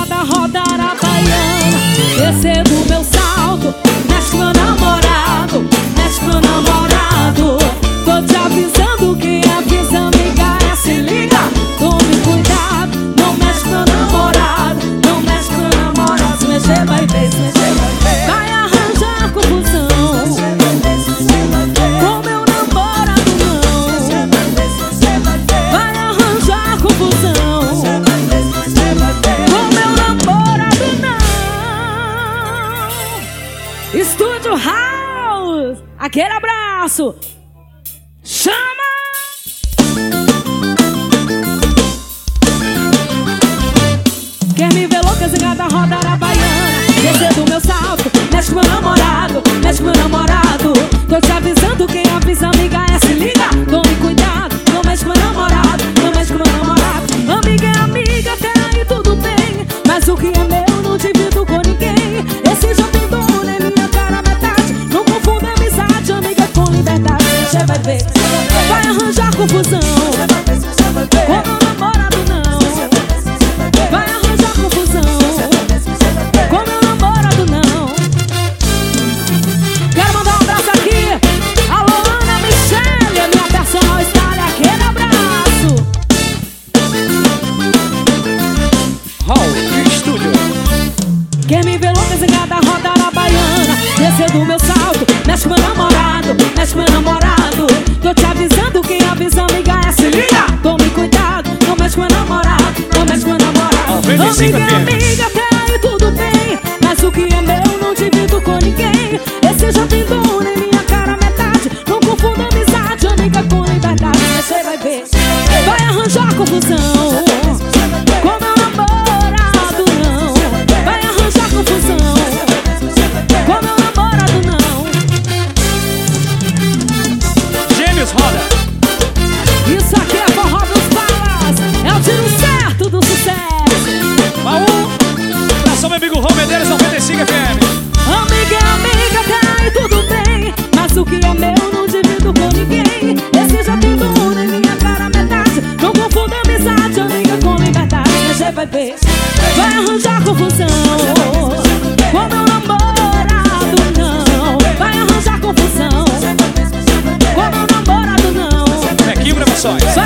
zangada, rodar a baiana. Descer do meu salto, mexe com meu namorado, mexe com meu namorado. Tô te avisando, quem avisa amiga é se liga. Tome cuidado, não mexe com meu namorado, não mexe com meu namorado. Se mexer vai ver, se mexer vai ver. Vai arranjar confusão com meu namorado não. Vai arranjar confusão com meu namorado não. Estúdio House, aquele abraço. Chama! Quer me ver louca, zangada, rodar a baiana. Descer do meu salto, mexe com meu namorado, mexe com meu namorado. Tô te avisando, quem avisa amiga é se liga. Tome cuidado, não mexe com meu namorado, não mexe com meu namorado. Amiga é amiga, até aí tudo bem, mas o que é meu não divido com ninguém. Esse já tem dono, é minha cara metade. Não confunda amizade, amiga com liberdade. Você vai ver, vai arranjar confusão com meu namorado não. Vai arranjar confusão com meu namorado não. Quero mandar um abraço aqui. Alô, Ana Michele, minha personal style, aquele abraço. Hall Studio. Quer me ver louca, zangada, rodar a baiana. Descer do meu salto, mexe com meu namorado, mexe com meu namorado. Tô te avisando, quem avisa amiga é se liga. Tome cuidado, não mexe com meu namorado, não mexe com meu namorado. Amiga é amiga, até aí tudo bem, mas o que é meu não divido com ninguém. Esse já tem dono, em minha cara metade. Não confunda amizade, amiga com liberdade. Você vai ver, vai arranjar confusão com meu namorado não. Vai arranjar confusão com meu namorado não. Gêmeos roda. Isso aqui é forró dos balas, é o tiro certo do sucesso. Baú. Abração, meu amigo Rô Medeiros, 95 FM. Amiga é amiga, até aí tudo bem, mas o que é meu não divido com ninguém. Esse já tem dono, em minha cara metade. Não confunda amizade, amiga com liberdade. Você vai ver, vai arranjar confusão com meu namorado não. Vai arranjar confusão com meu namorado não. Aqui, Promoções.